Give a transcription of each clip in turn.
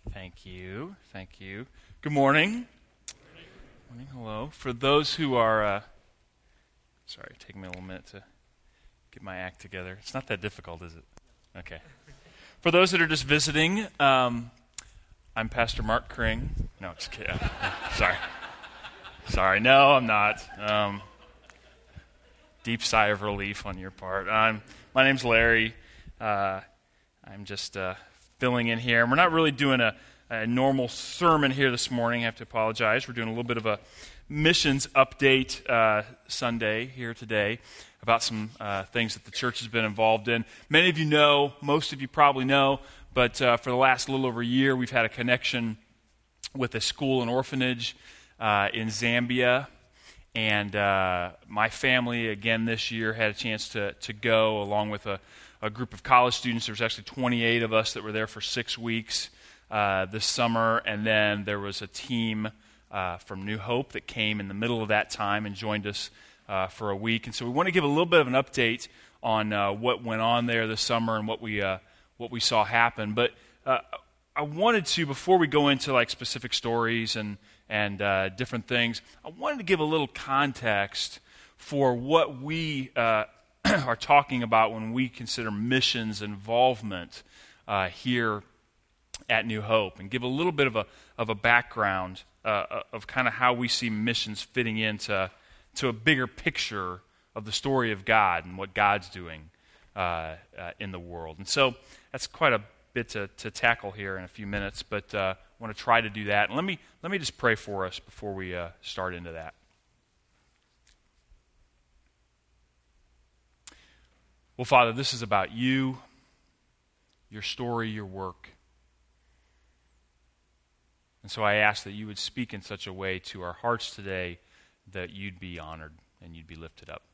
Thank you. Thank you. Good morning. Morning. Hello. For those who are, sorry, taking me a little minute to get my act together. It's not that difficult, is it? Okay. For those that are just visiting, I'm Pastor Mark Kring. No, just kidding. Sorry. No, I'm not. Deep sigh of relief on your part. My name's Larry. I'm just filling in here. We're not really doing a normal sermon here this morning. I have to apologize. We're doing a little bit of a missions update Sunday here today about some things that the church has been involved in. Many of you know, most of you probably know, but for the last little over a year, we've had a connection with a school and orphanage in Zambia. And my family, again, this year had a chance to go along with a group of college students. There was actually 28 of us that were there for 6 weeks this summer. And then there was a team from New Hope that came in the middle of that time and joined us for a week. And so we want to give a little bit of an update on what went on there this summer and what we saw happen. But I wanted to, before we go into like specific stories and different things, I wanted to give a little context for what we are talking about when we consider missions involvement here at New Hope, and give a little bit of a background of kind of how we see missions fitting into a bigger picture of the story of God and what God's doing in the world. And so that's quite a bit to tackle here in a few minutes, but I want to try to do that. And let me just pray for us before we start into that. Well, Father, this is about you, your story, your work. And so I ask that you would speak in such a way to our hearts today that you'd be honored and you'd be lifted up.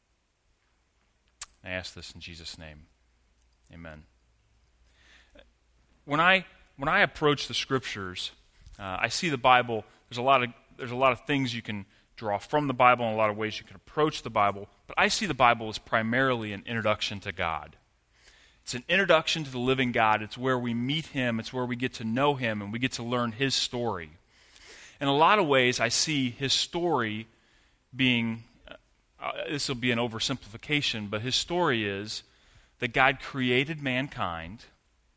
I ask this in Jesus' name. Amen. When I approach the Scriptures, I see the Bible. There's a lot of things you can draw from the Bible and a lot of ways you can approach the Bible. But I see the Bible as primarily an introduction to God. It's an introduction to the living God. It's where we meet Him. It's where we get to know Him and we get to learn His story. In a lot of ways, I see His story being, this will be an oversimplification, but His story is that God created mankind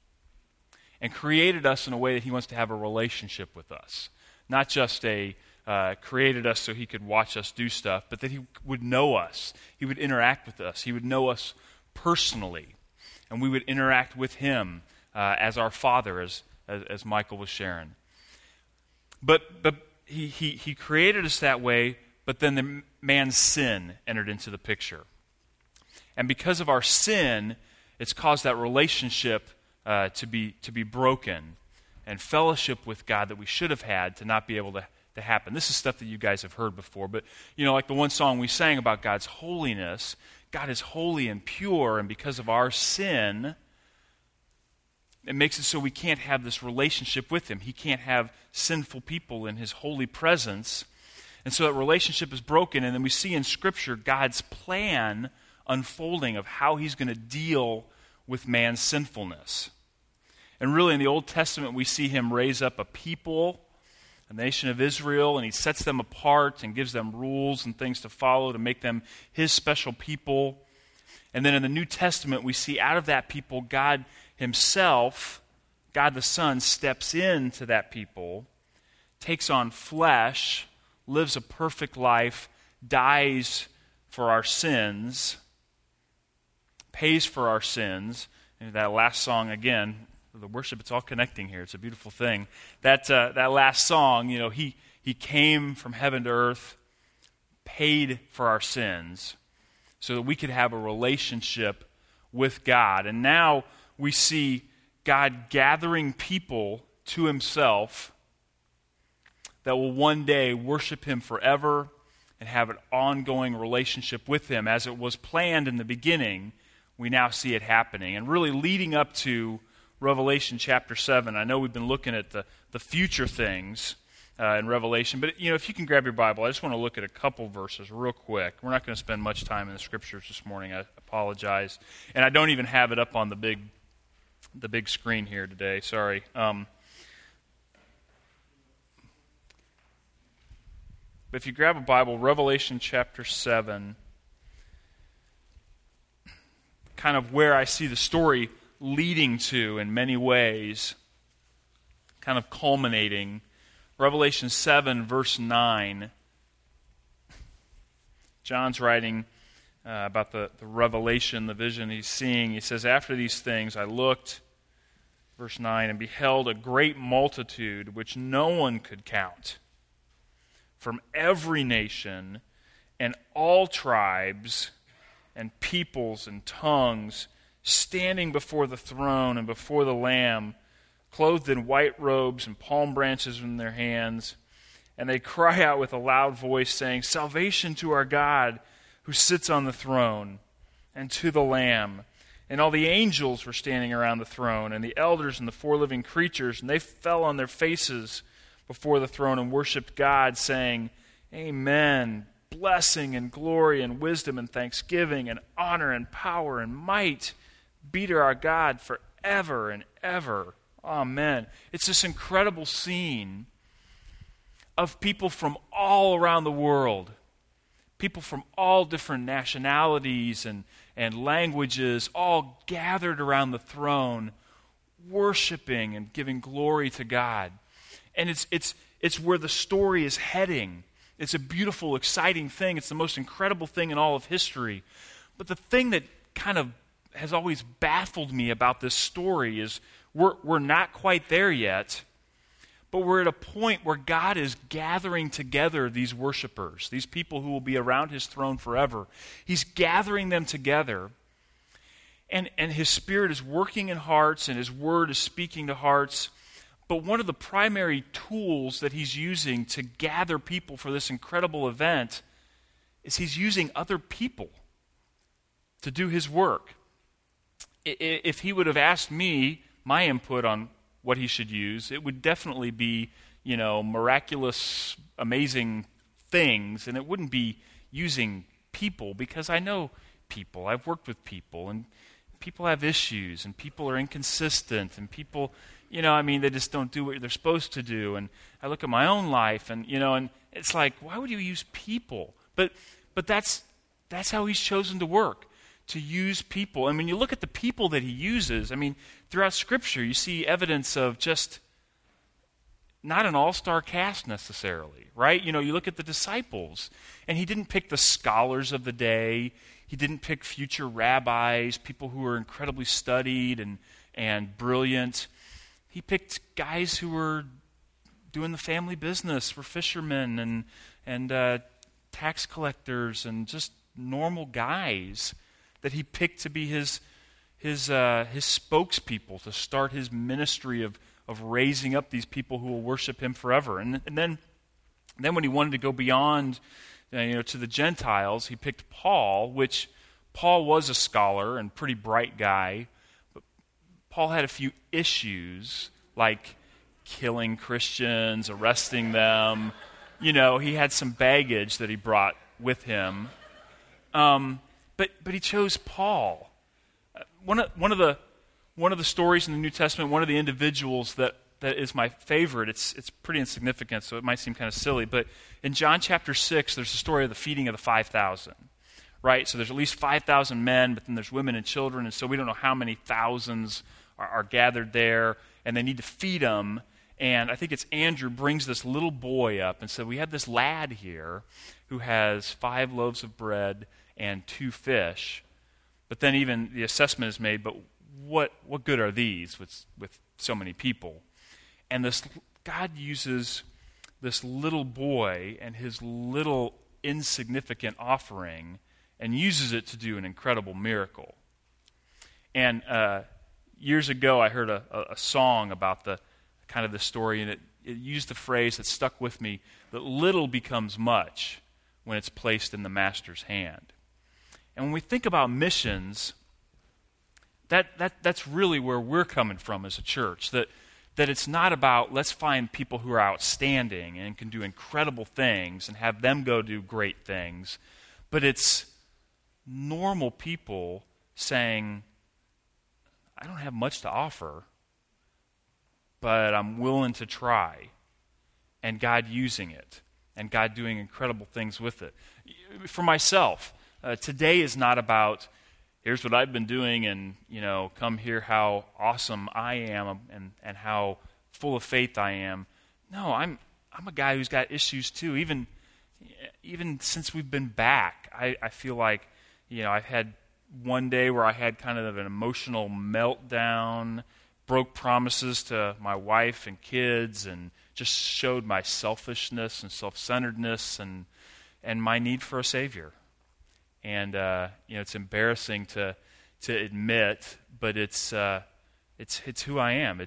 and created us in a way that He wants to have a relationship with us. Not just created us so He could watch us do stuff, but that He would know us. He would interact with us. He would know us personally. And we would interact with Him as our Father, as Michael was sharing. But he created us that way, but then the man's sin entered into the picture. And because of our sin, it's caused that relationship to be broken, and fellowship with God that we should have had to not be able to happen. This is stuff that you guys have heard before, but like the one song we sang about God's holiness, God is holy and pure, and because of our sin, it makes it so we can't have this relationship with Him. He can't have sinful people in His holy presence, and so that relationship is broken, and then we see in Scripture God's plan unfolding of how He's going to deal with man's sinfulness. And really in the Old Testament we see Him raise up a people, a nation of Israel, and He sets them apart and gives them rules and things to follow to make them His special people. And then in the New Testament we see out of that people God Himself, God the Son, steps into that people, takes on flesh, lives a perfect life, dies for our sins, pays for our sins. And that last song, again, the worship, it's all connecting here. It's a beautiful thing. That last song, he came from heaven to earth, paid for our sins, so that we could have a relationship with God. And now we see God gathering people to Himself that will one day worship Him forever and have an ongoing relationship with Him. As it was planned in the beginning, we now see it happening. And really leading up to Revelation chapter 7. I know we've been looking at the future things in Revelation, but if you can grab your Bible, I just want to look at a couple verses real quick. We're not going to spend much time in the Scriptures this morning. I apologize. And I don't even have it up on the big screen here today. Sorry. But if you grab a Bible, Revelation chapter 7, kind of where I see the story leading to in many ways, kind of culminating. Revelation 7, verse 9. John's writing about the revelation, the vision he's seeing. He says, "After these things I looked," verse 9, "and beheld a great multitude which no one could count, from every nation and all tribes and peoples and tongues, standing before the throne and before the Lamb, clothed in white robes and palm branches in their hands. And they cry out with a loud voice, saying, 'Salvation to our God who sits on the throne, and to the Lamb.' And all the angels were standing around the throne, and the elders and the four living creatures, and they fell on their faces before the throne and worshipped God, saying, 'Amen. Blessing and glory and wisdom and thanksgiving and honor and power and might be to our God forever and ever. Amen.'" It's this incredible scene of people from all around the world, people from all different nationalities and languages, all gathered around the throne, worshiping and giving glory to God. And it's where the story is heading. It's a beautiful, exciting thing. It's the most incredible thing in all of history. But the thing that kind of has always baffled me about this story is we're not quite there yet, but we're at a point where God is gathering together these worshipers, these people who will be around his throne forever. He's gathering them together, and his Spirit is working in hearts, and his word is speaking to hearts. But one of the primary tools that he's using to gather people for this incredible event is he's using other people to do his work. If he would have asked me my input on what he should use, it would definitely be, miraculous, amazing things, and it wouldn't be using people, because I know people. I've worked with people, and people have issues, and people are inconsistent, and people, they just don't do what they're supposed to do. And I look at my own life, and and it's like, why would you use people? But that's how he's chosen to work, to use people. And when you look at the people that he uses, throughout Scripture, you see evidence of just not an all-star cast necessarily, right? You look at the disciples, and he didn't pick the scholars of the day. He didn't pick future rabbis, people who were incredibly studied and brilliant. He picked guys who were doing the family business, were fishermen and tax collectors, and just normal guys that he picked to be his spokespeople to start his ministry of raising up these people who will worship him forever. And then when he wanted to go beyond, to the Gentiles, he picked Paul, which Paul was a scholar and pretty bright guy, but Paul had a few issues, like killing Christians, arresting them. He had some baggage that he brought with him. But he chose Paul. One of the stories in the New Testament, one of the individuals that is my favorite. It's pretty insignificant, so it might seem kind of silly. But in John chapter 6, there's the story of the feeding of the 5,000. Right? So there's at least 5,000 men, but then there's women and children, and so we don't know how many thousands are gathered there, and they need to feed them. And I think it's Andrew brings this little boy up and said, "We have this lad here who has 5 loaves of bread and 2 fish." But then even the assessment is made, but what good are these with so many people? And God uses this little boy and his little insignificant offering and uses it to do an incredible miracle. And years ago, I heard a song about the kind of the story, and it used the phrase that stuck with me, that little becomes much when it's placed in the master's hand. And when we think about missions, that's really where we're coming from as a church, that it's not about let's find people who are outstanding and can do incredible things and have them go do great things, but it's normal people saying, I don't have much to offer, but I'm willing to try, and God using it. and God doing incredible things with it. For myself, today is not about, here's what I've been doing, and, come hear how awesome I am and how full of faith I am. No, I'm a guy who's got issues too. Even since we've been back, I feel like, I've had one day where I had kind of an emotional meltdown, broke promises to my wife and kids, and just showed my selfishness and self-centeredness and my need for a Savior. And it's embarrassing to admit, but it's who I am.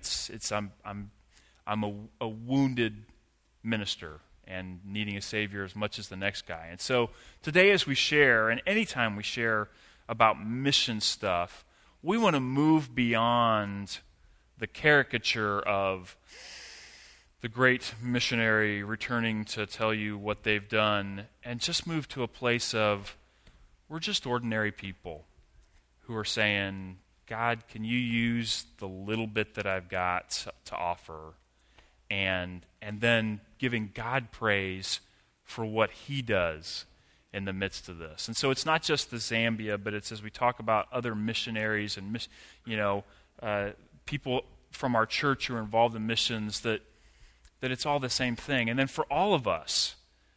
I'm a wounded minister and needing a Savior as much as the next guy. And so today, as we share, and anytime we share about mission stuff, we want to move beyond the caricature of the great missionary returning to tell you what they've done, and just move to a place of, we're just ordinary people who are saying, God, can you use the little bit that I've got to offer? And then giving God praise for what He does in the midst of this. And so it's not just the Zambia, but it's as we talk about other missionaries and people from our church who are involved in missions, that it's all the same thing. And then for all of us,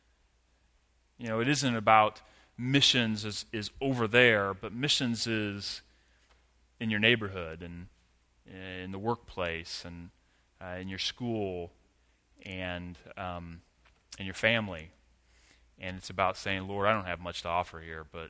it isn't about missions is over there, but missions is in your neighborhood and in the workplace and in your school and in your family. And it's about saying, Lord, I don't have much to offer here, but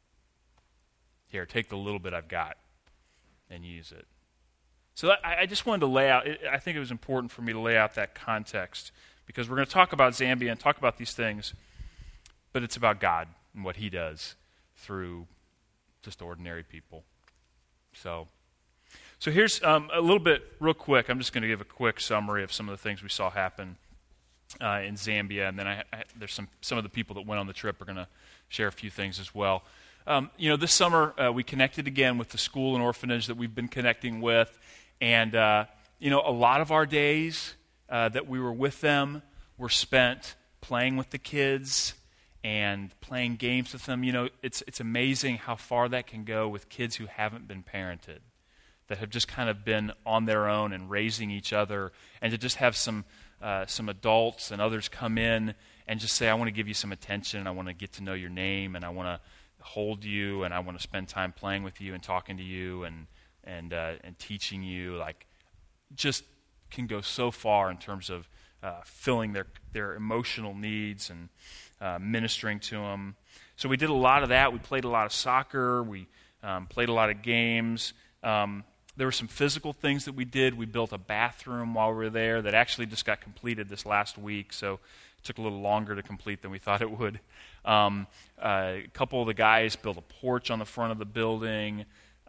here, take the little bit I've got and use it. So I just wanted to lay out, I think it was important for me to lay out that context, because we're going to talk about Zambia and talk about these things, but it's about God and what He does through just ordinary people. So here's a little bit, real quick, I'm just going to give a quick summary of some of the things we saw happen in Zambia, and then there's some of the people that went on the trip are going to share a few things as well. This summer we connected again with the school and orphanage that we've been connecting with, and a lot of our days that we were with them were spent playing with the kids and playing games with them. It's amazing how far that can go with kids who haven't been parented, that have just kind of been on their own and raising each other, and to just have some adults and others come in and just say, I want to give you some attention, I want to get to know your name, and I want to hold you, and I want to spend time playing with you and talking to you and teaching you, like, just can go so far in terms of filling their emotional needs and ministering to them. So we did a lot of that. We played a lot of soccer. We played a lot of games. There were some physical things that we did. We built a bathroom while we were there that actually just got completed this last week, so it took a little longer to complete than we thought it would. A couple of the guys built a porch on the front of the building,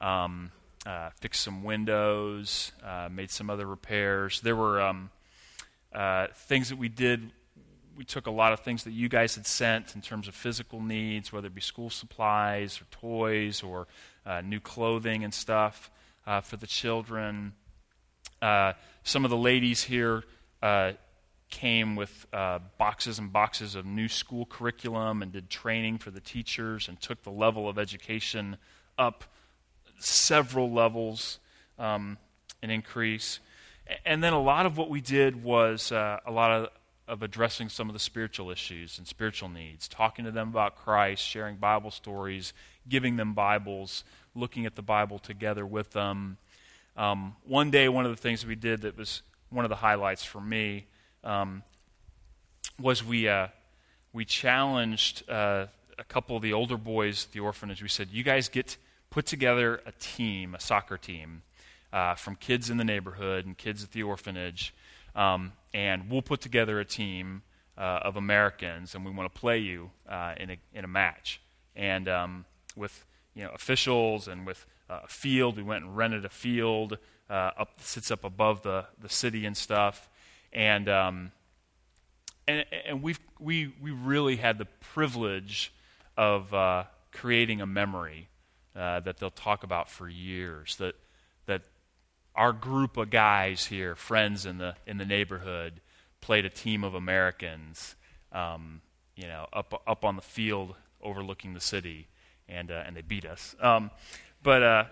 fixed some windows, made some other repairs. There were things that we did. We took a lot of things that you guys had sent in terms of physical needs, whether it be school supplies or toys or new clothing and stuff for the children. Some of the ladies here came with boxes and boxes of new school curriculum and did training for the teachers and took the level of education up several levels, an increase. And then a lot of what we did was a lot of addressing some of the spiritual issues and spiritual needs, talking to them about Christ, sharing Bible stories, giving them Bibles, looking at the Bible together with them. One day, one of the things we did that was one of the highlights for me was we challenged a couple of the older boys at the orphanage. We said, you guys put together a team, a soccer team, from kids in the neighborhood and kids at the orphanage, and we'll put together a team of Americans, and we want to play you in a match. And with officials and with a field, we went and rented a field sits up above the city and stuff, and we really had the privilege of creating a memory that they'll talk about for years. That our group of guys here, friends in the neighborhood, played a team of Americans up on the field overlooking the city, and they beat us. But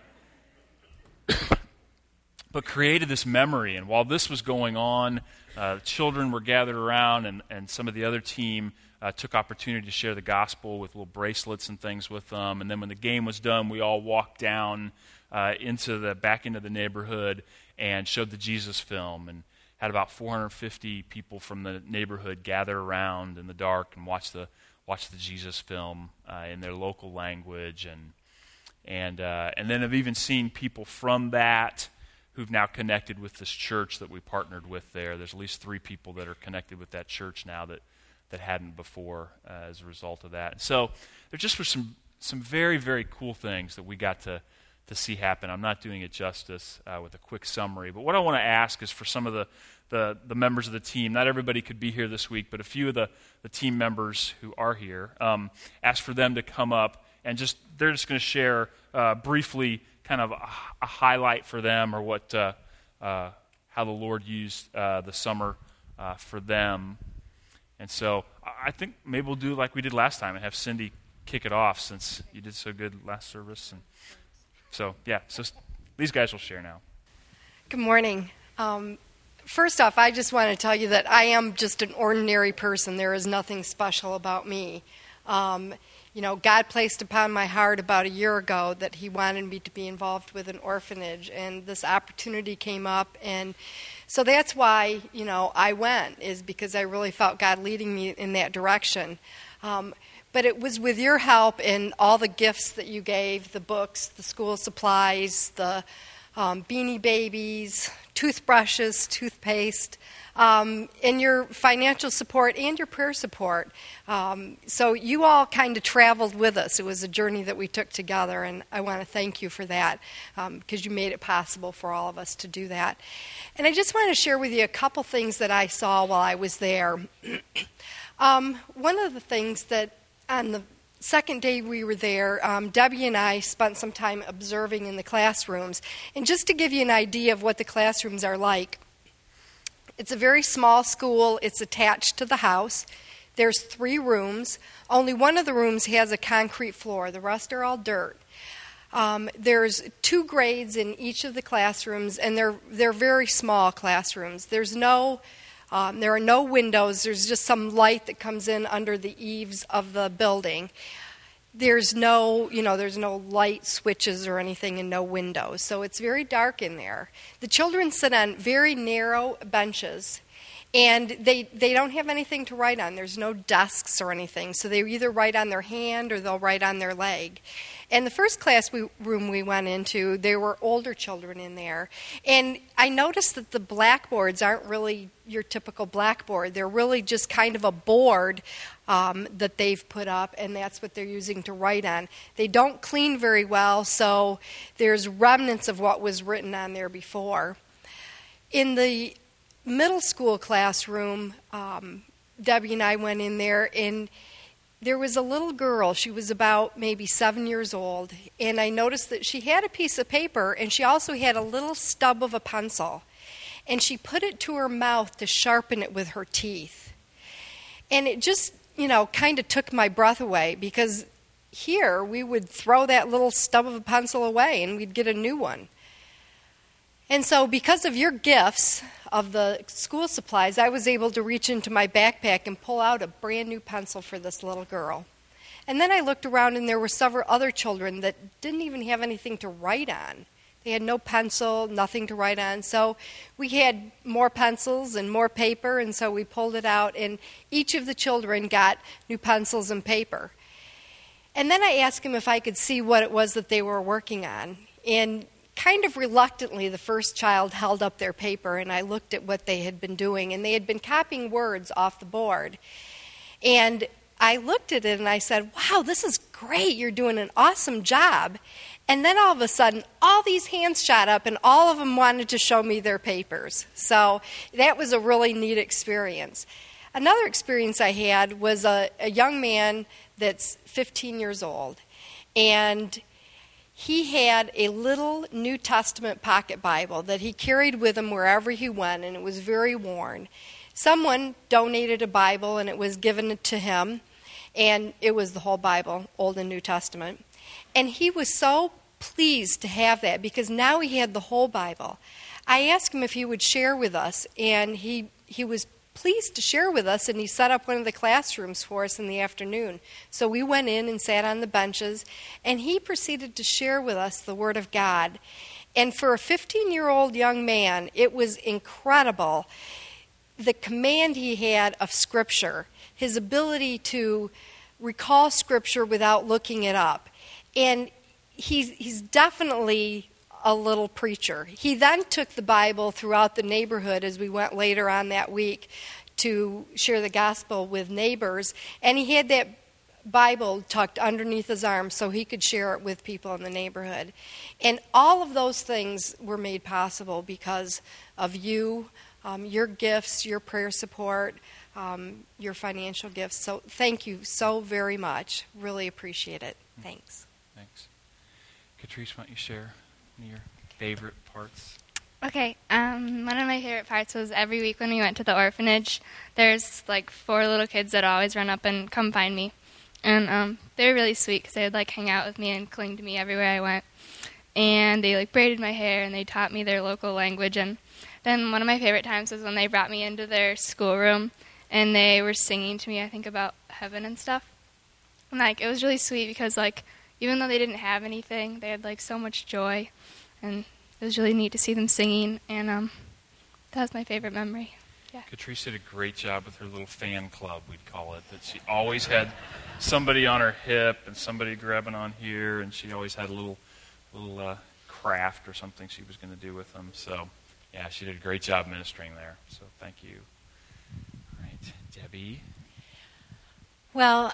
created this memory, and while this was going on, children were gathered around, and some of the other team took opportunity to share the gospel with little bracelets and things with them. And then when the game was done, we all walked down back into the neighborhood and showed the Jesus film, and had about 450 people from the neighborhood gather around in the dark and watch the Jesus film in their local language, and then I've even seen people from that who've now connected with this church that we partnered with there. There's at least 3 people that are connected with that church now that hadn't before as a result of that. And so there just were some very, very cool things that we got to see happen. I'm not doing it justice with a quick summary, but what I want to ask is for some of the members of the team, not everybody could be here this week, but a few of the team members who are here, ask for them to come up, and they're just going to share briefly kind of a highlight for them, or what how the Lord used the summer for them. And so I think maybe we'll do like we did last time and have Cindy kick it off, since you did so good last service. And so these guys will share now. Good morning. First off, I just want to tell you that I am just an ordinary person. There is nothing special about me. God placed upon my heart about a year ago that he wanted me to be involved with an orphanage, and this opportunity came up, and so that's why, I went, is because I really felt God leading me in that direction. But it was with your help and all the gifts that you gave, the books, the school supplies, the Beanie Babies, toothbrushes, toothpaste, and your financial support and your prayer support. So you all kind of traveled with us. It was a journey that we took together, and I want to thank you for that, because you made it possible for all of us to do that. And I just want to share with you a couple things that I saw while I was there. One of the things that on the second day we were there, Debbie and I spent some time observing in the classrooms. And just to give you an idea of what the classrooms are like, it's a very small school. It's attached to the house. There's 3 rooms. Only one of the rooms has a concrete floor. The rest are all dirt. There's 2 grades in each of the classrooms, and they're very small classrooms. There are no windows. There's just some light that comes in under the eaves of the building. There's no light switches or anything, and no windows. So it's very dark in there. The children sit on very narrow benches, and they don't have anything to write on. There's no desks or anything. So they either write on their hand or they'll write on their leg. And the first room we went into, there were older children in there. And I noticed that the blackboards aren't really your typical blackboard. They're really just kind of a board that they've put up, and that's what they're using to write on. They don't clean very well, so there's remnants of what was written on there before. In the middle school classroom, Debbie and I went in there, and there was a little girl. She was about maybe 7 years old, and I noticed that she had a piece of paper, and she also had a little stub of a pencil, and she put it to her mouth to sharpen it with her teeth. And it just, kind of took my breath away, because here we would throw that little stub of a pencil away, and we'd get a new one. And so because of your gifts of the school supplies, I was able to reach into my backpack and pull out a brand new pencil for this little girl. And then I looked around, and there were several other children that didn't even have anything to write on. They had no pencil, nothing to write on. So we had more pencils and more paper, and so we pulled it out, and each of the children got new pencils and paper. And then I asked them if I could see what it was that they were working on. And kind of reluctantly, the first child held up their paper, and I looked at what they had been doing, and they had been copying words off the board. And I looked at it, and I said, "Wow, this is great. You're doing an awesome job." And then all of a sudden, all these hands shot up, and all of them wanted to show me their papers. So that was a really neat experience. Another experience I had was a young man that's 15 years old, and he had a little New Testament pocket Bible that he carried with him wherever he went, and it was very worn. Someone donated a Bible, and it was given to him, and it was the whole Bible, Old and New Testament. And he was so pleased to have that because now he had the whole Bible. I asked him if he would share with us, and he was pleased to share with us, and he set up one of the classrooms for us in the afternoon. So we went in and sat on the benches, and he proceeded to share with us the Word of God. And for a 15-year-old young man, it was incredible. The command he had of Scripture, his ability to recall Scripture without looking it up. And he's definitely a little preacher. He then took the Bible throughout the neighborhood as we went later on that week to share the gospel with neighbors. And he had that Bible tucked underneath his arm so he could share it with people in the neighborhood. And all of those things were made possible because of you, your gifts, your prayer support, your financial gifts. So thank you so very much. Really appreciate it. Thanks. Thanks. Catrice, why don't you share your favorite parts? Okay, one of my favorite parts was every week when we went to the orphanage, there's like 4 little kids that always run up and come find me. And they were really sweet because they would like hang out with me and cling to me everywhere I went. And they like braided my hair and they taught me their local language. And then one of my favorite times was when they brought me into their schoolroom and they were singing to me, I think, about heaven and stuff. And like it was really sweet because like even though they didn't have anything, they had like so much joy, and it was really neat to see them singing, and that was my favorite memory. Yeah. Catrice did a great job with her little fan club, we'd call it, that she always had somebody on her hip and somebody grabbing on here, and she always had a little craft or something she was going to do with them. So, yeah, she did a great job ministering there. So, thank you. All right, Debbie. Well,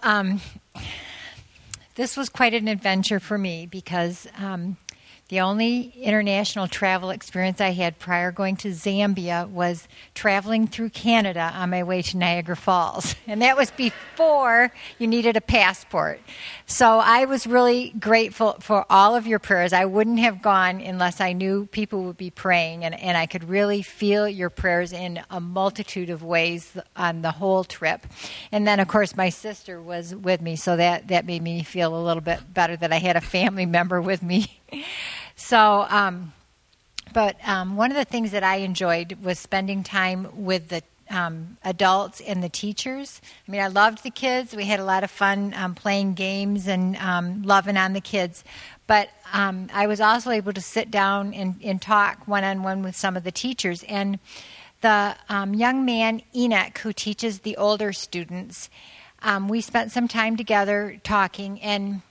this was quite an adventure for me because the only international travel experience I had prior going to Zambia was traveling through Canada on my way to Niagara Falls. And that was before you needed a passport. So I was really grateful for all of your prayers. I wouldn't have gone unless I knew people would be praying. And I could really feel your prayers in a multitude of ways on the whole trip. And then, of course, my sister was with me. So that made me feel a little bit better that I had a family member with me. So, but one of the things that I enjoyed was spending time with the adults and the teachers. I mean, I loved the kids. We had a lot of fun playing games and loving on the kids. But I was also able to sit down and talk one-on-one with some of the teachers. And the young man, Enoch, who teaches the older students, we spent some time together talking, and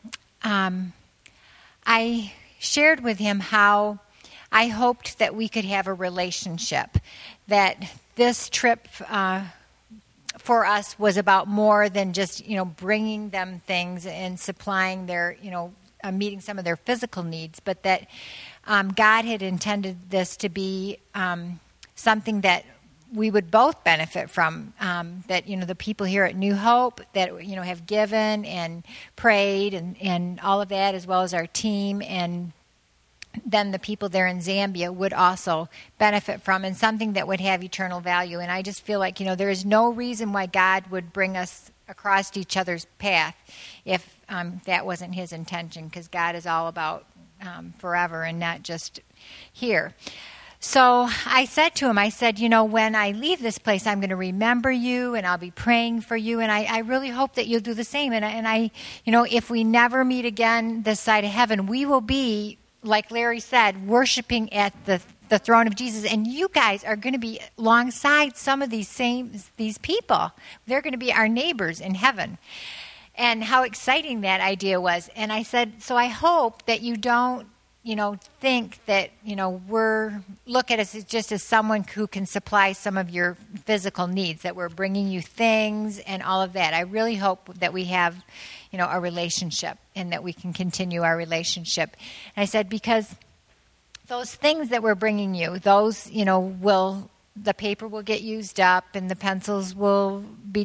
I shared with him how I hoped that we could have a relationship, that this trip for us was about more than just, bringing them things and supplying their, meeting some of their physical needs, but that God had intended this to be something that we would both benefit from, that, the people here at New Hope that, have given and prayed and all of that, as well as our team, and then the people there in Zambia would also benefit from, and something that would have eternal value. And I just feel like, there is no reason why God would bring us across each other's path if that wasn't his intention, because God is all about forever and not just here. So I said to him, when I leave this place, I'm going to remember you, and I'll be praying for you, and I really hope that you'll do the same. And I, if we never meet again this side of heaven, we will be, like Larry said, worshiping at the throne of Jesus. And you guys are going to be alongside some of these people. They're going to be our neighbors in heaven. And how exciting that idea was. And I said, so I hope that you don't, think that, look at us just as someone who can supply some of your physical needs, that we're bringing you things and all of that. I really hope that we have, a relationship, and that we can continue our relationship. And I said, because those things that we're bringing you, those, the paper will get used up and the pencils will be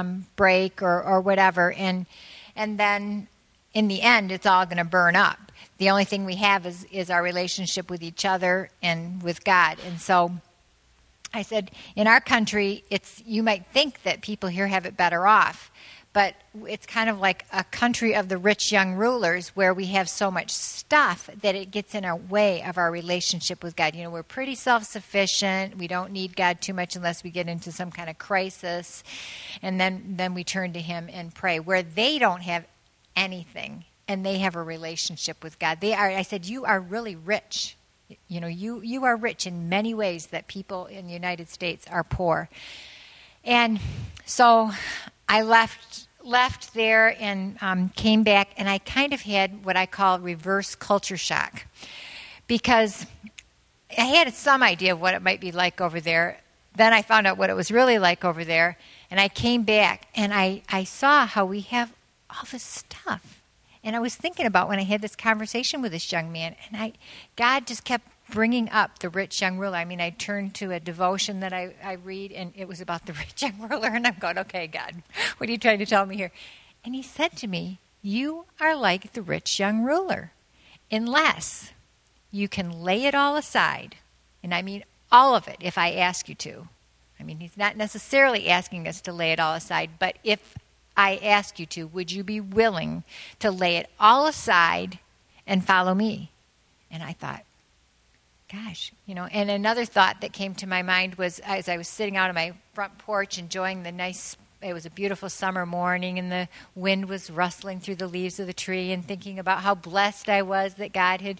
break or whatever. And then in the end, it's all going to burn up. the only thing we have is our relationship with each other and with God. And so I said, in our country, you might think that people here have it better off, but it's kind of like a country of the rich young rulers where we have so much stuff that it gets in our way of our relationship with God. We're pretty self-sufficient. We don't need God too much unless we get into some kind of crisis. And then we turn to him and pray, where they don't have anything and they have a relationship with God. I said, you are really rich. You are rich in many ways that people in the United States are poor. And so I left there and came back, and I kind of had what I call reverse culture shock, because I had some idea of what it might be like over there. Then I found out what it was really like over there, and I came back, and I saw how we have all this stuff. And I was thinking about when I had this conversation with this young man, and God just kept bringing up the rich young ruler. I mean, I turned to a devotion that I read, and it was about the rich young ruler, and I'm going, okay, God, what are you trying to tell me here? And he said to me, you are like the rich young ruler, unless you can lay it all aside, and I mean all of it if I ask you to. I mean, he's not necessarily asking us to lay it all aside, but if I ask you to, would you be willing to lay it all aside and follow me? And I thought, gosh, and another thought that came to my mind was as I was sitting out on my front porch enjoying it was a beautiful summer morning and the wind was rustling through the leaves of the tree, and thinking about how blessed I was that God had,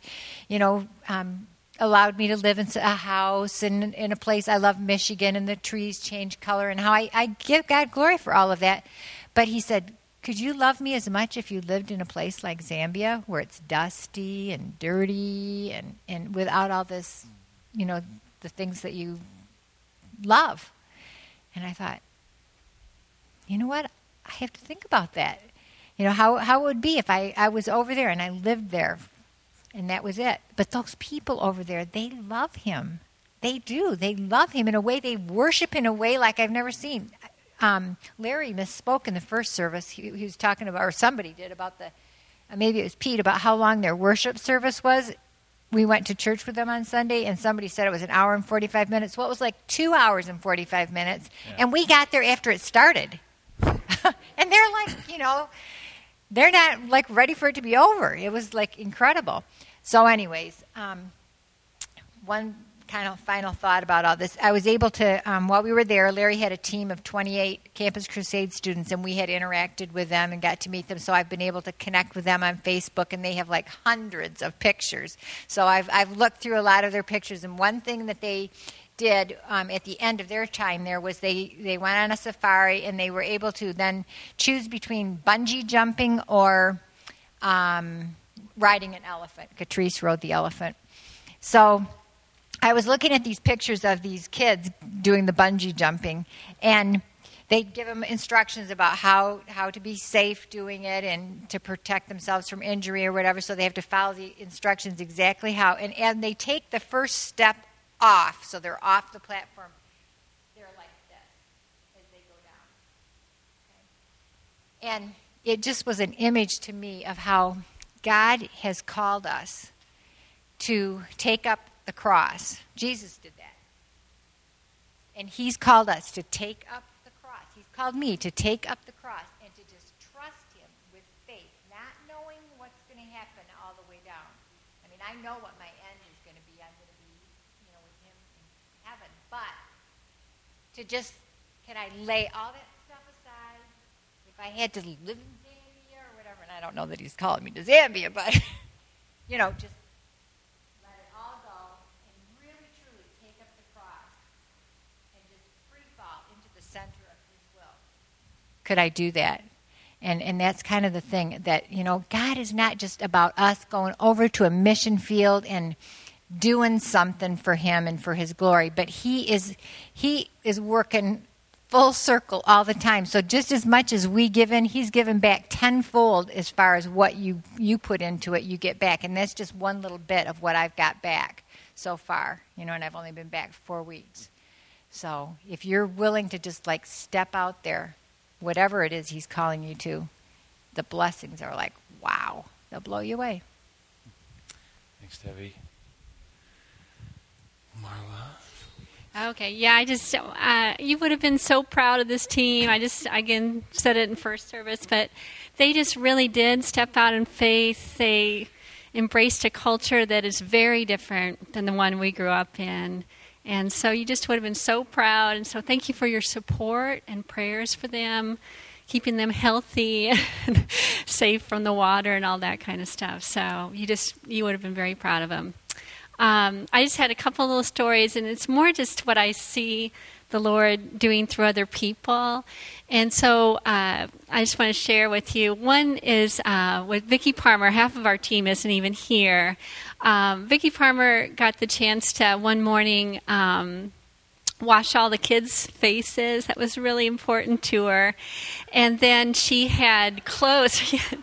allowed me to live in a house and in a place. I love Michigan, and the trees change color, and how I give God glory for all of that. But he said, could you love me as much if you lived in a place like Zambia where it's dusty and dirty and without all this, the things that you love? And I thought, you know what? I have to think about that. How it would be if I was over there and I lived there and that was it. But those people over there, they love him. They do. They love him in a way. They worship in a way like I've never seen. Larry misspoke in the first service. He was talking about, or somebody did, about maybe it was Pete, about how long their worship service was. We went to church with them on Sunday, and somebody said it was an hour and 45 minutes. Well, it was like 2 hours and 45 minutes, and we got there after it started. And they're like, they're not like ready for it to be over. It was like incredible. So anyways, one kind of final thought about all this. I was able to, while we were there, Larry had a team of 28 Campus Crusade students, and we had interacted with them and got to meet them. So I've been able to connect with them on Facebook, and they have like hundreds of pictures. So I've looked through a lot of their pictures, and one thing that they did at the end of their time there was they went on a safari, and they were able to then choose between bungee jumping or riding an elephant. Catrice rode the elephant. So I was looking at these pictures of these kids doing the bungee jumping, and they'd give them instructions about how to be safe doing it and to protect themselves from injury or whatever, so they have to follow the instructions exactly how. And they take the first step off, so they're off the platform. They're like this as they go down. Okay? And it just was an image to me of how God has called us to take up the cross. Jesus did that. And he's called us to take up the cross. He's called me to take up the cross and to just trust him with faith, not knowing what's going to happen all the way down. I mean, I know what my end is going to be. I'm going to be, with him in heaven. But to just, can I lay all that stuff aside? If I had to live in Zambia or whatever, and I don't know that he's calling me to Zambia, but, just could I do that? And that's kind of the thing that, God is not just about us going over to a mission field and doing something for him and for his glory, but he is working full circle all the time. So just as much as we give in, he's given back tenfold as far as what you put into it, you get back. And that's just one little bit of what I've got back so far, and I've only been back 4 weeks. So if you're willing to just like step out there, whatever it is he's calling you to, the blessings are like, wow, they'll blow you away. Thanks, Debbie. Marla? Okay, yeah, you would have been so proud of this team. I again, said it in first service, but they just really did step out in faith. They embraced a culture that is very different than the one we grew up in. And so you just would have been so proud. And so thank you for your support and prayers for them, keeping them healthy and safe from the water and all that kind of stuff. So you would have been very proud of them. I just had a couple little stories, and it's more just what I see the Lord doing through other people. And so I just want to share with you. One is with Vicki Parmer. Half of our team isn't even here. Vicki Parmer got the chance to one morning wash all the kids' faces. That was really important to her. And then she had clothes.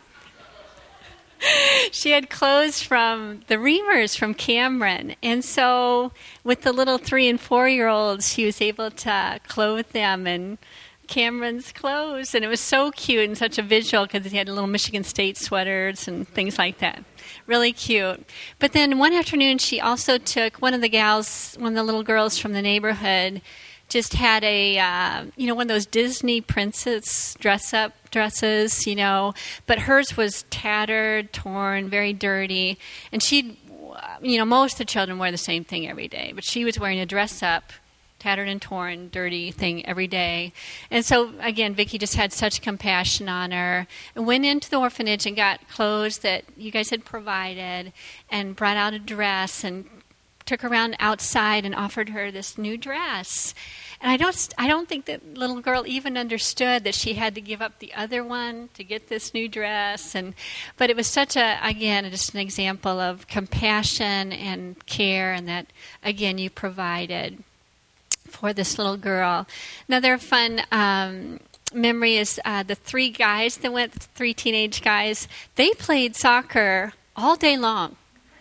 She had clothes from the Reamers from Cameron. And so with the little 3- and 4-year-olds, she was able to clothe them in Cameron's clothes. And it was so cute and such a visual because he had little Michigan State sweaters and things like that. Really cute. But then one afternoon, she also took one of the little girls from the neighborhood, just had a, one of those Disney princess dresses, but hers was tattered, torn, very dirty. And she'd, most of the children wear the same thing every day, but she was wearing a dress-up, tattered and torn, dirty thing every day. And so, again, Vicki just had such compassion on her and went into the orphanage and got clothes that you guys had provided and brought out a dress and took her around outside and offered her this new dress. And I don't think that little girl even understood that she had to give up the other one to get this new dress. But it was just an example of compassion and care, and that, again, you provided for this little girl. Another fun memory is the 3 guys that went, 3 teenage guys. They played soccer all day long.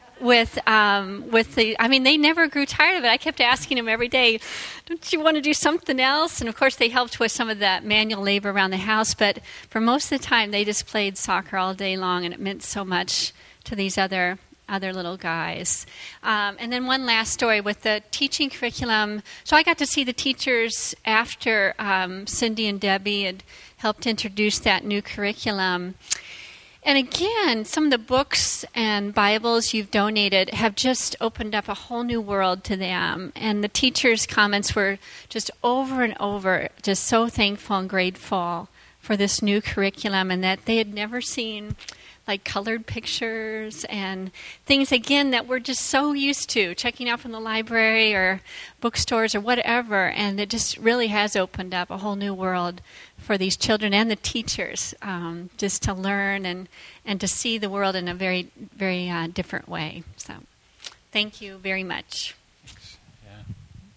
They never grew tired of it. I kept asking them every day, don't you want to do something else? And of course they helped with some of that manual labor around the house, but for most of the time they just played soccer all day long, and it meant so much to these other little guys. And then one last story with the teaching curriculum. So I got to see the teachers after Cindy and Debbie had helped introduce that new curriculum. And again, some of the books and Bibles you've donated have just opened up a whole new world to them. And the teachers' comments were just over and over, just so thankful and grateful for this new curriculum, and that they had never seen like colored pictures and things, again, that we're just so used to checking out from the library or bookstores or whatever. And it just really has opened up a whole new world for these children and the teachers, just to learn and to see the world in a very, very different way. So thank you very much. Thanks. Yeah.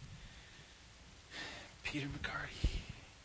Peter McCarty.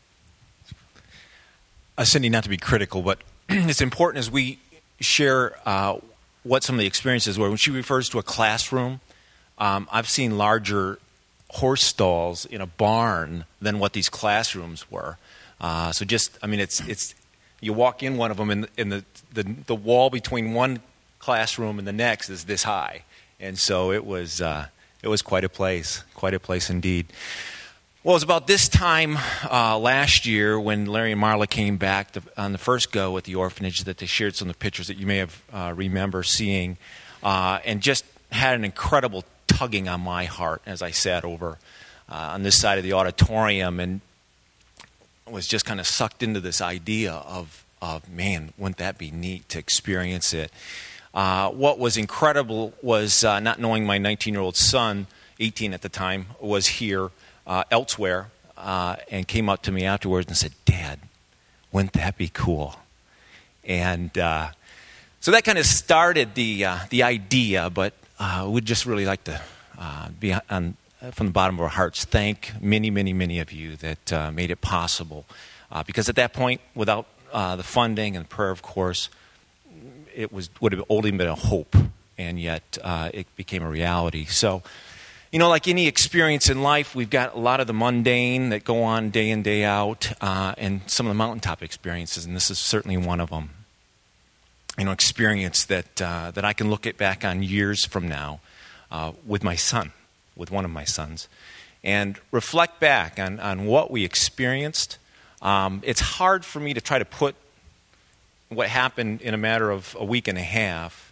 Cindy, not to be critical, but it's important as we share what some of the experiences were. When she refers to a classroom, I've seen larger horse stalls in a barn than what these classrooms were. It's you walk in one of them, and the wall between one classroom and the next is this high, and so it was quite a place indeed. Well, it was about this time last year when Larry and Marla came back on the first go at the orphanage that they shared some of the pictures that you may have remember seeing, and just had an incredible tugging on my heart as I sat over on this side of the auditorium and was just kind of sucked into this idea of man, wouldn't that be neat to experience it. What was incredible was not knowing my 19-year-old son, 18 at the time, was here elsewhere, and came up to me afterwards and said, "Dad, wouldn't that be cool?" And so that kind of started the idea, but we'd just really like to from the bottom of our hearts, thank many, many, many of you that made it possible. Because at that point, without the funding and prayer, of course, it would have only been a hope, and yet it became a reality. So, like any experience in life, we've got a lot of the mundane that go on day in, day out, and some of the mountaintop experiences, and this is certainly one of them. experience that I can look back on years from now with my son, with one of my sons, and reflect back on what we experienced. It's hard for me to try to put what happened in a matter of a week and a half,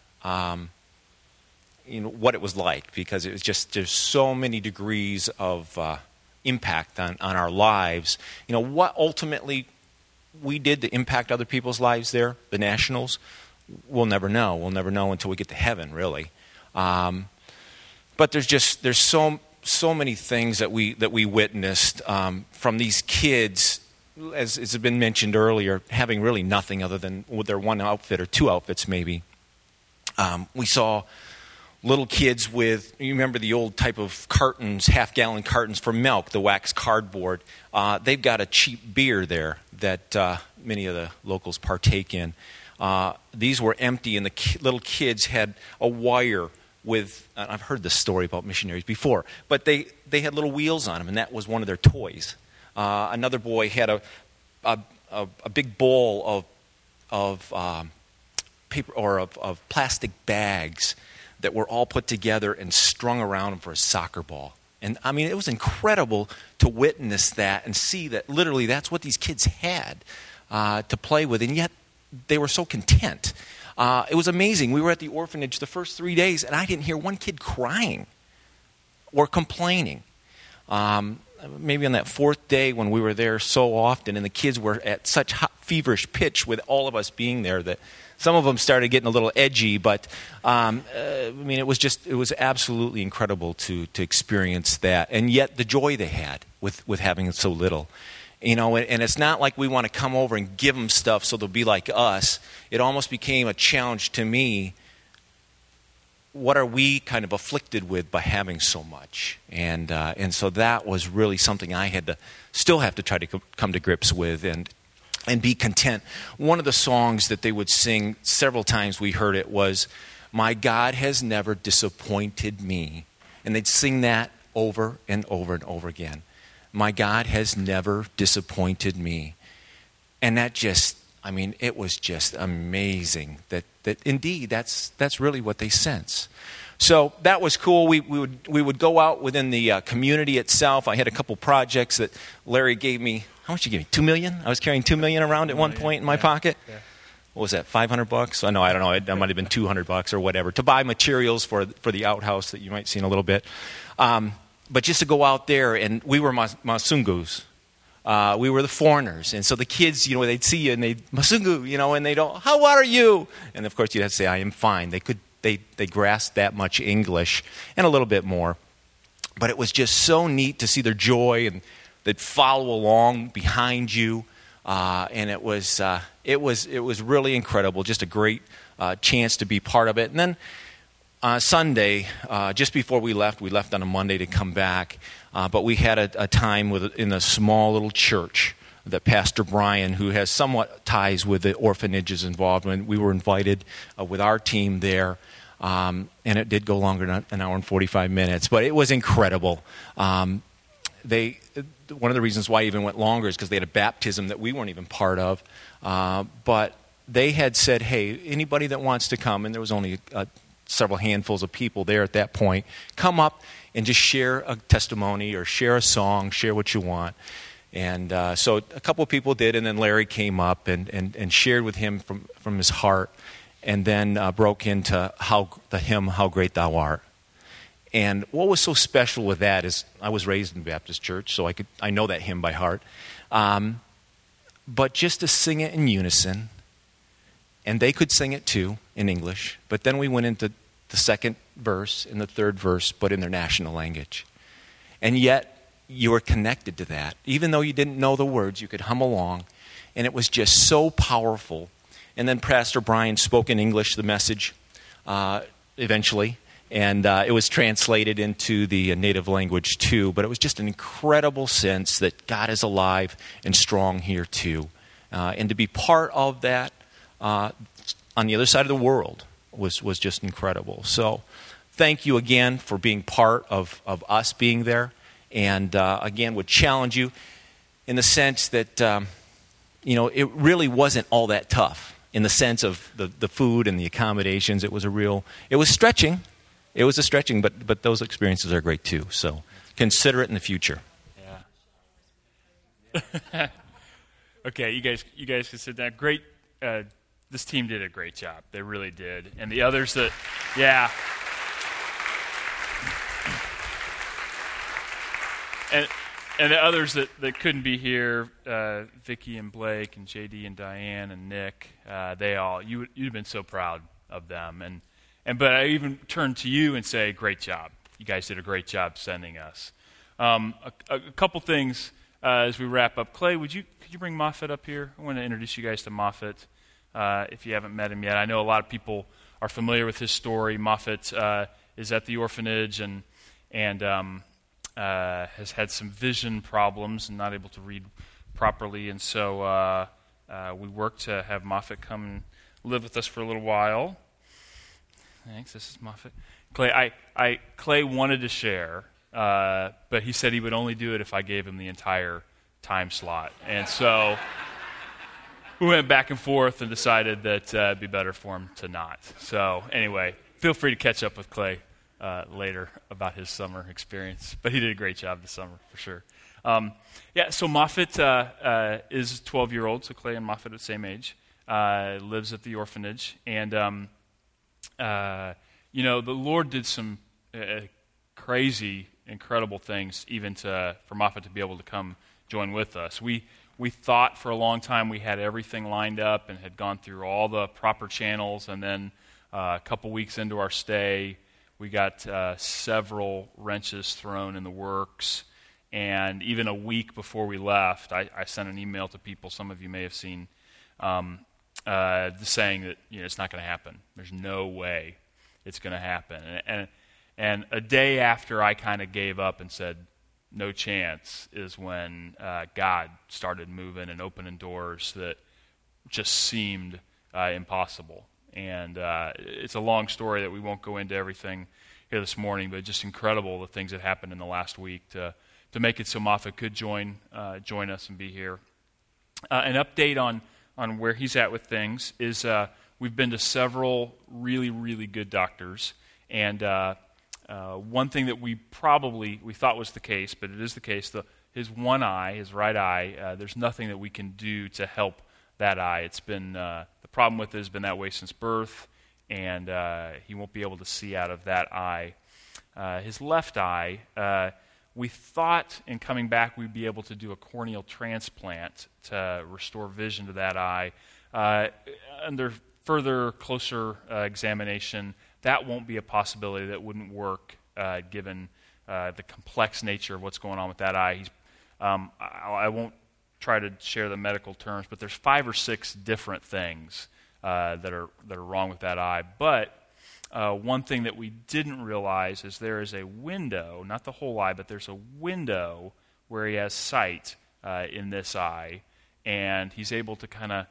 what it was like, because it was just, there's so many degrees of impact on our lives. What ultimately we did to impact other people's lives there, the Nationals, we'll never know. We'll never know until we get to heaven, really. But there's so many things that we witnessed from these kids, as has been mentioned earlier, having really nothing other than their one outfit or two outfits maybe. We saw little kids with, you remember the old type of cartons, half-gallon cartons for milk, the wax cardboard. They've got a cheap beer there that many of the locals partake in. These were empty, and the little kids had a wire with, I've heard this story about missionaries before, but they had little wheels on them, and that was one of their toys. Another boy had a big bowl of paper or of plastic bags that were all put together and strung around him for a soccer ball. And I mean, it was incredible to witness that and see that literally that's what these kids had to play with, and yet they were so content. It was amazing. We were at the orphanage the first 3 days, and I didn't hear one kid crying or complaining. Maybe on that fourth day when we were there so often, and the kids were at such hot, feverish pitch with all of us being there, that some of them started getting a little edgy. But it was absolutely incredible to experience that, and yet the joy they had with having so little. And it's not like we want to come over and give them stuff so they'll be like us. It almost became a challenge to me. What are we kind of afflicted with by having so much? And so that was really something I still have to try to come to grips with and be content. One of the songs that they would sing several times, we heard it, was, "My God has never disappointed me." And they'd sing that over and over and over again. My God has never disappointed me. And that it was just amazing that indeed that's really what they sense. So that was cool. We would go out within the community itself. I had a couple projects that Larry gave me. How much did you give me? $2 million? I was carrying $2 million around at one point in my pocket. Yeah. What was that? $500? I don't know. That might have been $200 or whatever to buy materials for the outhouse that you might see in a little bit. But just to go out there, and we were Masungus. We were the foreigners. And so the kids, they'd see you and they'd, Masungu, and they'd go, "How are you?" And of course you'd have to say, "I am fine." They grasped that much English and a little bit more. But it was just so neat to see their joy, and they'd follow along behind you. And it was really incredible, just a great chance to be part of it. And then Sunday, just before we left on a Monday to come back, but we had a time in a small little church that Pastor Brian, who has somewhat ties with the orphanages involved, when we were invited with our team there, and it did go longer than an hour and 45 minutes, but it was incredible. One of the reasons why it even went longer is because they had a baptism that we weren't even part of, but they had said, "Hey, anybody that wants to come," and there was only several handfuls of people there at that point, "come up and just share a testimony or share a song, share what you want." And so a couple of people did, and then Larry came up and shared with him from his heart, and then broke into the hymn, "How Great Thou Art." And what was so special with that is I was raised in Baptist church, so I know that hymn by heart. But just to sing it in unison, and they could sing it too in English, but then we went into the second verse and the third verse, but in their national language. And yet you were connected to that. Even though you didn't know the words, you could hum along, and it was just so powerful. And then Pastor Brian spoke in English the message eventually, and it was translated into the native language too. But it was just an incredible sense that God is alive and strong here too. And to be part of that on the other side of the world was just incredible. So thank you again for being part of us being there. And again, would challenge you in the sense that, it really wasn't all that tough. in the sense of the food and the accommodations. It was stretching. It was a stretching, but those experiences are great too. So consider it in the future. Yeah. Okay, you guys can sit down. Great. This team did a great job. They really did. And the others that, yeah. And the others that couldn't be here, Vicki and Blake and JD and Diane and Nick, you'd have been so proud of them. But I even turn to you and say, great job. You guys did a great job sending us. A couple things as we wrap up. Clay, could you bring Moffett up here? I want to introduce you guys to Moffett if you haven't met him yet. I know a lot of people are familiar with his story. Moffett is at the orphanage and has had some vision problems and not able to read properly. And so we worked to have Moffett come and live with us for a little while. Thanks. This is Moffett. Clay, Clay wanted to share, but he said he would only do it if I gave him the entire time slot. And so we went back and forth and decided that it'd be better for him to not. So anyway, feel free to catch up with Clay later about his summer experience. But he did a great job this summer, for sure. So Moffett is a 12-year-old, so Clay and Moffett are the same age, lives at the orphanage. And the Lord did some crazy, incredible things even for Moffett to be able to come join with us. We thought for a long time we had everything lined up and had gone through all the proper channels, and then a couple weeks into our stay, we got several wrenches thrown in the works. And even a week before we left, I sent an email to people, some of you may have seen, saying that it's not going to happen. There's no way it's going to happen. And a day after I kind of gave up and said, no chance, is when God started moving and opening doors that just seemed impossible. And it's a long story that we won't go into everything here this morning, but just incredible the things that happened in the last week to make it so Moffett could join us and be here. An update on where he's at with things is we've been to several really, really good doctors, and one thing that we thought was the case, but it is the case, his one eye, his right eye, there's nothing that we can do to help that eye. It's been the problem with it has been that way since birth, and he won't be able to see out of that eye. His left eye, we thought in coming back we'd be able to do a corneal transplant to restore vision to that eye. Under further, closer examination, that won't be a possibility. That wouldn't work given the complex nature of what's going on with that eye. I won't try to share the medical terms, but there's 5 or 6 different things that are wrong with that eye. But one thing that we didn't realize is there is a window, not the whole eye, but there's a window where he has sight in this eye, and he's able to kind of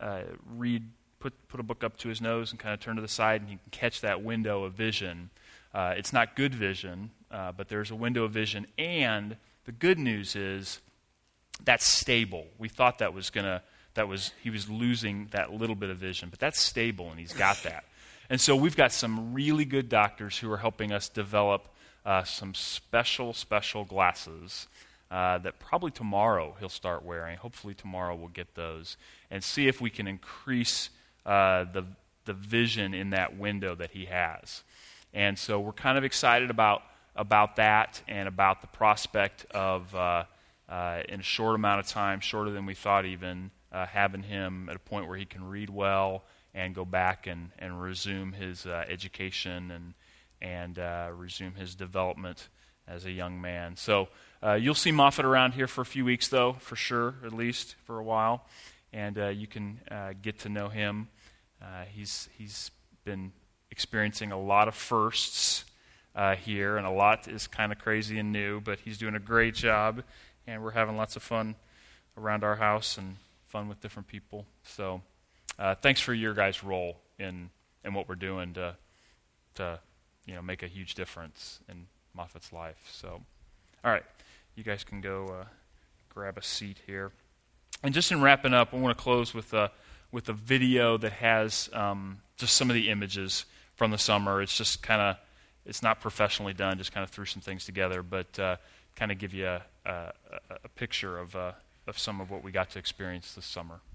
put a book up to his nose and kind of turn to the side, and he can catch that window of vision. It's not good vision, but there's a window of vision, and the good news is that's stable. We thought he was losing that little bit of vision, but that's stable, and he's got that. And so we've got some really good doctors who are helping us develop some special glasses that probably tomorrow he'll start wearing. Hopefully tomorrow we'll get those and see if we can increase the vision in that window that he has. And so we're kind of excited about that and about the prospect of, in a short amount of time, shorter than we thought even, having him at a point where he can read well and go back and resume his education and resume his development as a young man. So you'll see Moffett around here for a few weeks, though, for sure, at least for a while, and you can get to know him. He's been experiencing a lot of firsts here, and a lot is kind of crazy and new, but he's doing a great job, and we're having lots of fun around our house and fun with different people. So thanks for your guys' role in what we're doing to make a huge difference in Moffett's life. So, all right, you guys can go grab a seat here. And just in wrapping up, I want to close with with a video that has just some of the images from the summer. It's just kind of, it's not professionally done, just kind of threw some things together, but kind of give you a picture of some of what we got to experience this summer.